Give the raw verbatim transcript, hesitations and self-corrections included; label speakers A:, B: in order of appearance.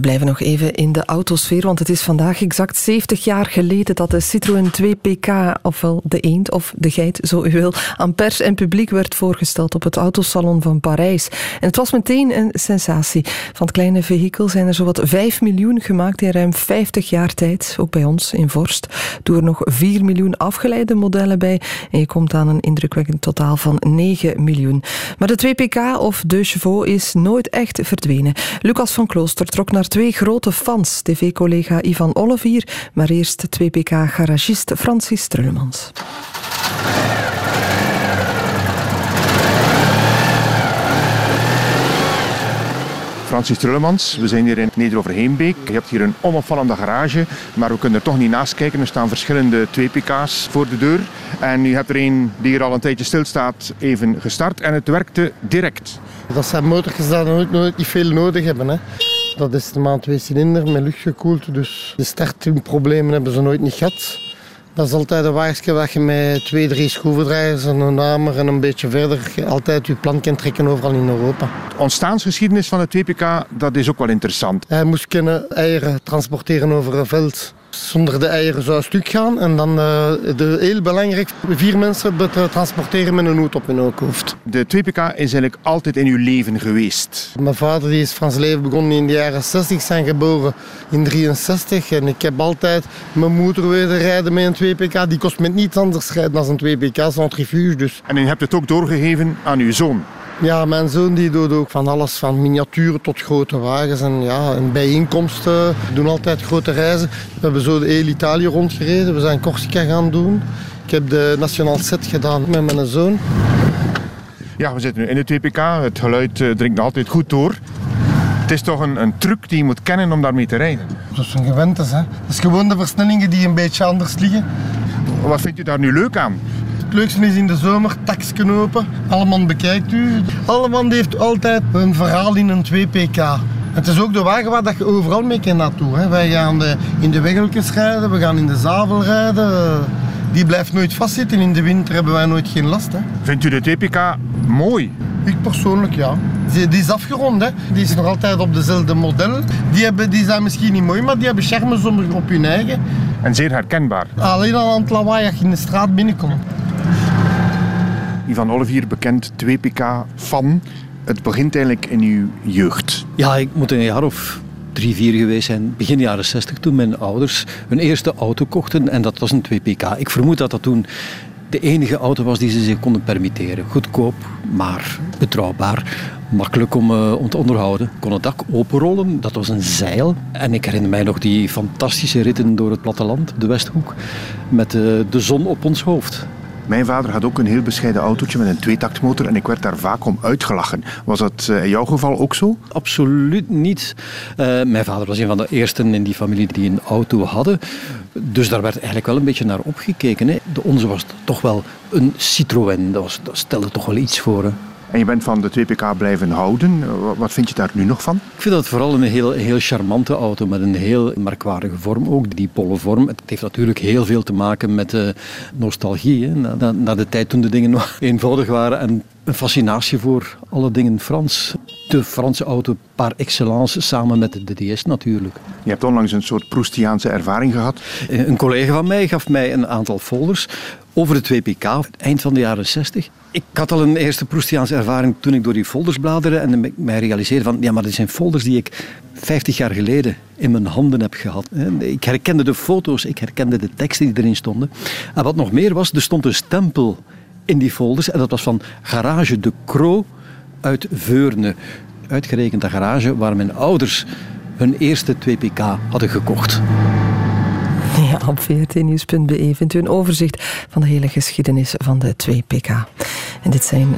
A: blijven nog even in de autosfeer, want het is vandaag exact zeventig jaar geleden dat de Citroën twee P K, ofwel de eend of de geit, zo u wil, aan pers en publiek werd voorgesteld op het autosalon van Parijs. En het was meteen een sensatie. Van het kleine vehikel zijn er zowat vijf miljoen gemaakt in ruim vijftig jaar tijd, ook bij ons in Vorst. Doe er nog vier miljoen afgeleide modellen bij en je komt aan een indrukwekkend totaal van negen miljoen. Maar de twee P K of de Chevaux is nooit echt verdwenen. Lucas van Klooster trok naar twee grote fans, tv-collega Ivan Olivier, maar eerst twee P K-garagist Francis Trullemans.
B: Francis Trullemans, we zijn hier in Neder-Overheenbeek. Je hebt hier een onopvallende garage, maar we kunnen er toch niet naast kijken. Er staan verschillende twee P K's voor de deur. En u hebt er een die hier al een tijdje stilstaat even gestart en het werkte direct.
C: Dat zijn motortjes die nooit, nooit niet veel nodig hebben. Hè. Dat is de maand twee cilinder met lucht gekoeld, dus de startproblemen hebben ze nooit niet gehad. Dat is altijd een wagenschap dat je met twee, drie schroevendraaiers en een hamer en een beetje verder altijd je plan kan trekken overal in Europa.
B: De ontstaansgeschiedenis van de twee P K, dat is ook wel interessant.
C: Hij moest kunnen eieren transporteren over een veld. Zonder de eieren zou stuk gaan en dan uh, de, heel belangrijk, vier mensen te transporteren met een hoed op hun hoofd.
B: De twee P K is eigenlijk altijd in uw leven geweest.
C: Mijn vader die is van zijn leven begonnen in de jaren zestig, zijn geboren in drieënzestig en ik heb altijd mijn moeder willen rijden met een twee P K. Die kost met niets anders rijden dan een twee P K, centrifuge dus.
B: En u hebt het ook doorgegeven aan uw zoon?
C: Ja, mijn zoon die doet ook van alles, van miniaturen tot grote wagens en ja, en bijeenkomsten. We doen altijd grote reizen. We hebben zo de heel Italië rondgereden, we zijn Corsica gaan doen. Ik heb de National Set gedaan met mijn zoon.
B: Ja, we zitten nu in de twee P K, het geluid uh, dringt nog altijd goed door. Het is toch een, een truc die je moet kennen om daarmee te rijden?
C: Dat is een gewend, hè. Dat is gewoon de versnellingen die een beetje anders liggen.
B: Wat vindt u daar nu leuk aan?
C: Het leukste is in de zomer taksken open. Alleman bekijkt u. Alleman heeft altijd een verhaal in een twee P K. Het is ook de wagen waar dat je overal mee kan naartoe. Hè. Wij gaan de, in de weggeltjes rijden, we gaan in de zavel rijden. Die blijft nooit vastzitten. In de winter hebben wij nooit geen last. Hè.
B: Vindt u de twee P K mooi?
C: Ik persoonlijk ja. Die, die is afgerond, hè. Die is nog altijd op dezelfde model. Die, hebben, die zijn misschien niet mooi, maar die hebben charmes op hun eigen.
B: En zeer herkenbaar.
C: Alleen al aan het lawaai als je in de straat binnenkomt.
B: Ivan Olivier, bekend twee P K-fan. Het begint eigenlijk in uw jeugd.
D: Ja, ik moet een jaar of drie, vier geweest zijn. Begin jaren zestig, toen mijn ouders hun eerste auto kochten. En dat was een twee P K. Ik vermoed dat dat toen de enige auto was die ze zich konden permitteren. Goedkoop, maar betrouwbaar. Makkelijk om, uh, om te onderhouden. Ik kon het dak openrollen, dat was een zeil. En ik herinner mij nog die fantastische ritten door het platteland, de Westhoek, met uh, de zon op ons hoofd.
B: Mijn vader had ook een heel bescheiden autootje met een tweetaktmotor en ik werd daar vaak om uitgelachen. Was dat in jouw geval ook zo?
D: Absoluut niet. Uh, mijn vader was een van de eersten in die familie die een auto hadden. Dus daar werd eigenlijk wel een beetje naar opgekeken. Hè. De onze was toch wel een Citroën. Dat, was, dat stelde toch wel iets voor. Hè.
B: En je bent van de twee P K blijven houden. Wat vind je daar nu nog van?
D: Ik vind dat vooral een heel, heel charmante auto met een heel merkwaardige vorm ook. Die polle vorm. Het heeft natuurlijk heel veel te maken met uh, nostalgie. Hè. Na, na, na de tijd toen de dingen nog eenvoudig waren. En een fascinatie voor alle dingen Frans. De Franse auto par excellence samen met de D S natuurlijk.
B: Je hebt onlangs een soort Proustiaanse ervaring gehad.
D: Een collega van mij gaf mij een aantal folders over de twee P K, eind van de jaren zestig. Ik had al een eerste Proustiaanse ervaring toen ik door die folders bladerde en mij realiseerde van, ja, maar dit zijn folders die ik vijftig jaar geleden in mijn handen heb gehad. Ik herkende de foto's, ik herkende de teksten die erin stonden. En wat nog meer was, er stond een stempel in die folders en dat was van Garage de Croo uit Veurne. Uitgerekend de garage waar mijn ouders hun eerste twee P K hadden gekocht.
A: Ja, op v r t nieuws punt b e vindt u een overzicht van de hele geschiedenis van de twee P K. En dit zijn